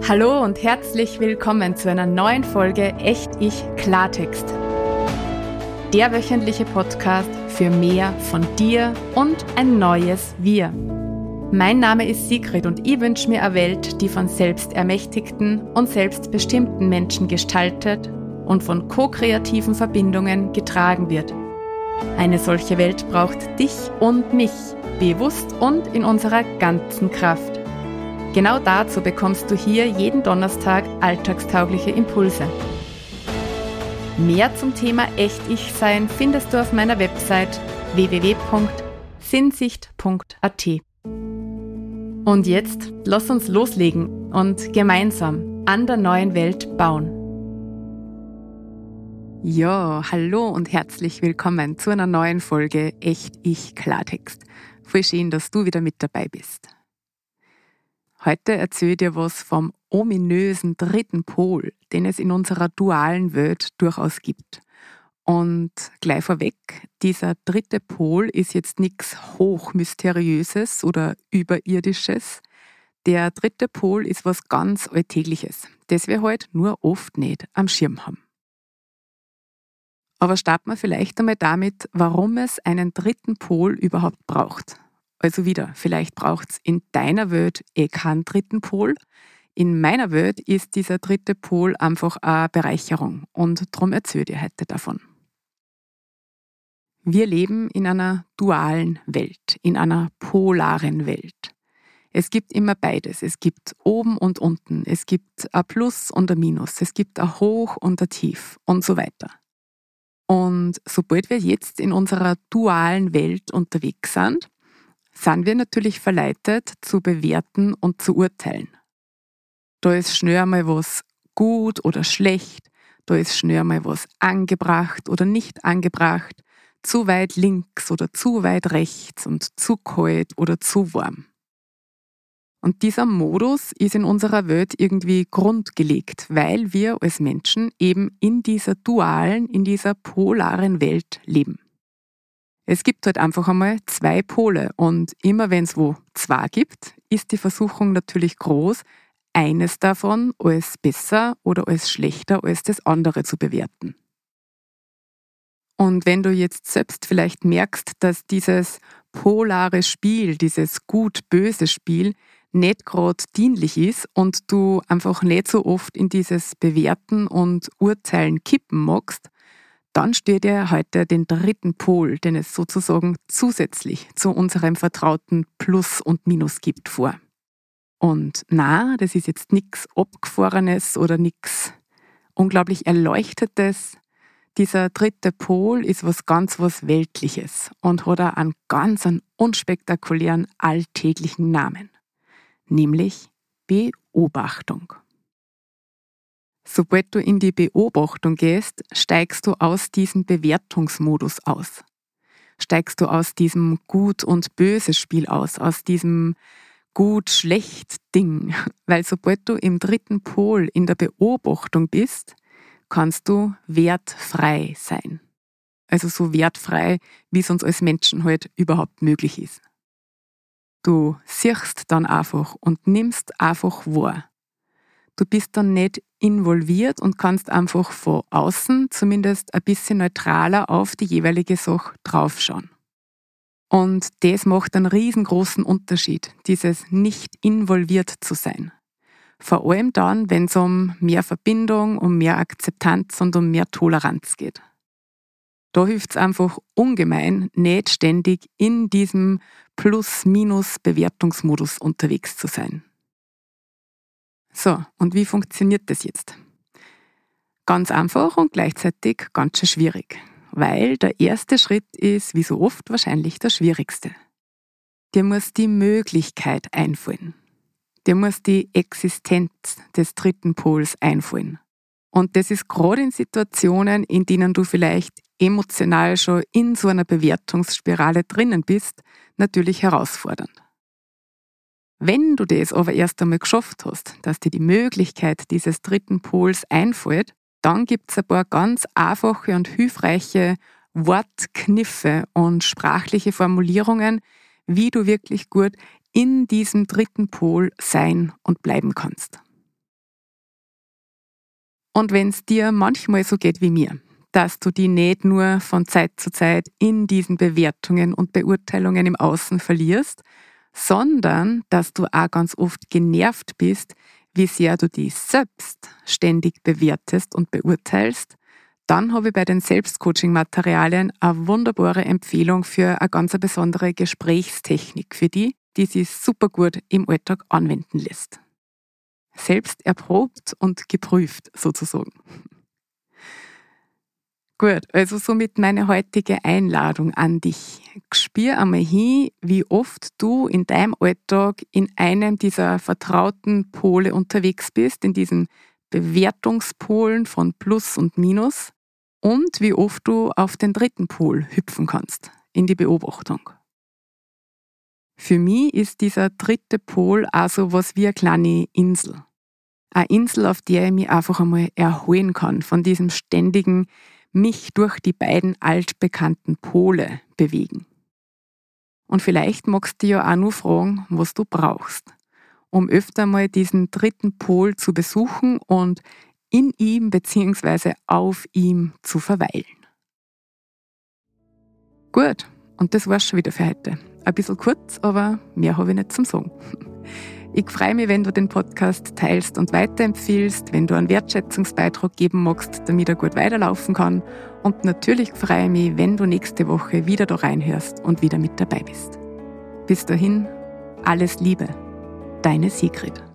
Hallo und herzlich willkommen zu einer neuen Folge Echt Ich Klartext. Der wöchentliche Podcast für mehr von dir und ein neues Wir. Mein Name ist Sigrid und ich wünsche mir eine Welt, die von selbstermächtigten und selbstbestimmten Menschen gestaltet und von ko-kreativen Verbindungen getragen wird. Eine solche Welt braucht dich und mich, bewusst und in unserer ganzen Kraft. Genau dazu bekommst du hier jeden Donnerstag alltagstaugliche Impulse. Mehr zum Thema Echt-Ich-Sein findest du auf meiner Website www.sinnsicht.at. Und jetzt lass uns loslegen und gemeinsam an der neuen Welt bauen. Ja, hallo und herzlich willkommen zu einer neuen Folge Echt-Ich Klartext. Voll schön, dass du wieder mit dabei bist. Heute erzähle ich dir was vom ominösen dritten Pol, den es in unserer dualen Welt durchaus gibt. Und gleich vorweg, dieser dritte Pol ist jetzt nichts Hochmysteriöses oder Überirdisches. Der dritte Pol ist was ganz Alltägliches, das wir heute nur oft nicht am Schirm haben. Aber starten wir vielleicht einmal damit, warum es einen dritten Pol überhaupt braucht. Also wieder, vielleicht braucht es in deiner Welt keinen dritten Pol. In meiner Welt ist dieser dritte Pol einfach eine Bereicherung und darum erzähle ich dir heute davon. Wir leben in einer dualen Welt, in einer polaren Welt. Es gibt immer beides. Es gibt oben und unten. Es gibt ein Plus und ein Minus. Es gibt ein Hoch und ein Tief und so weiter. Und sobald wir jetzt in unserer dualen Welt unterwegs sind wir natürlich verleitet zu bewerten und zu urteilen. Da ist schnell einmal was gut oder schlecht, da ist schnell einmal was angebracht oder nicht angebracht, zu weit links oder zu weit rechts und zu kalt oder zu warm. Und dieser Modus ist in unserer Welt irgendwie grundgelegt, weil wir als Menschen eben in dieser dualen, in dieser polaren Welt leben. Es gibt halt einfach einmal zwei Pole und immer wenn es wo zwei gibt, ist die Versuchung natürlich groß, eines davon als besser oder als schlechter als das andere zu bewerten. Und wenn du jetzt selbst vielleicht merkst, dass dieses polare Spiel, dieses gut-böse Spiel nicht gerade dienlich ist und du einfach nicht so oft in dieses Bewerten und Urteilen kippen magst, dann stell dir heute den dritten Pol, den es sozusagen zusätzlich zu unserem vertrauten Plus und Minus gibt, vor. Und na, das ist jetzt nichts Abgefahrenes oder nichts unglaublich Erleuchtetes. Dieser dritte Pol ist was Weltliches und hat auch einen ganz unspektakulären alltäglichen Namen, nämlich Beobachtung. Sobald du in die Beobachtung gehst, steigst du aus diesem Bewertungsmodus aus. Steigst du aus diesem Gut- und Böse-Spiel aus diesem Gut-Schlecht-Ding. Weil sobald du im dritten Pol in der Beobachtung bist, kannst du wertfrei sein. Also so wertfrei, wie es uns als Menschen halt überhaupt möglich ist. Du siehst dann einfach und nimmst einfach wahr. Du bist dann nicht involviert und kannst einfach von außen zumindest ein bisschen neutraler auf die jeweilige Sache draufschauen. Und das macht einen riesengroßen Unterschied, dieses nicht involviert zu sein. Vor allem dann, wenn es um mehr Verbindung, um mehr Akzeptanz und um mehr Toleranz geht. Da hilft es einfach ungemein, nicht ständig in diesem Plus-Minus-Bewertungsmodus unterwegs zu sein. So, und wie funktioniert das jetzt? Ganz einfach und gleichzeitig ganz schön schwierig, weil der erste Schritt ist, wie so oft, wahrscheinlich der schwierigste. Dir muss die Möglichkeit einfallen. Dir muss die Existenz des dritten Pols einfallen. Und das ist gerade in Situationen, in denen du vielleicht emotional schon in so einer Bewertungsspirale drinnen bist, natürlich herausfordernd. Wenn du das aber erst einmal geschafft hast, dass dir die Möglichkeit dieses dritten Pols einfällt, dann gibt es ein paar ganz einfache und hilfreiche Wortkniffe und sprachliche Formulierungen, wie du wirklich gut in diesem dritten Pol sein und bleiben kannst. Und wenn es dir manchmal so geht wie mir, dass du die nicht nur von Zeit zu Zeit in diesen Bewertungen und Beurteilungen im Außen verlierst, sondern dass du auch ganz oft genervt bist, wie sehr du dich selbst ständig bewertest und beurteilst, dann habe ich bei den Selbstcoaching-Materialien eine wunderbare Empfehlung für eine ganz besondere Gesprächstechnik für die sich super gut im Alltag anwenden lässt. Selbst erprobt und geprüft sozusagen. Gut, also somit meine heutige Einladung an dich. Spür einmal hin, wie oft du in deinem Alltag in einem dieser vertrauten Pole unterwegs bist, in diesen Bewertungspolen von Plus und Minus, und wie oft du auf den dritten Pol hüpfen kannst, in die Beobachtung. Für mich ist dieser dritte Pol also was wie eine kleine Insel. Eine Insel, auf der ich mich einfach einmal erholen kann von diesem ständigen mich durch die beiden altbekannten Pole bewegen. Und vielleicht magst du ja auch nur fragen, was du brauchst, um öfter mal diesen dritten Pol zu besuchen und in ihm bzw. auf ihm zu verweilen. Gut, und das war's schon wieder für heute. Ein bisschen kurz, aber mehr habe ich nicht zum Sagen. Ich freue mich, wenn du den Podcast teilst und weiterempfiehlst, wenn du einen Wertschätzungsbeitrag geben magst, damit er gut weiterlaufen kann. Und natürlich freue ich mich, wenn du nächste Woche wieder da reinhörst und wieder mit dabei bist. Bis dahin, alles Liebe, deine Sigrid.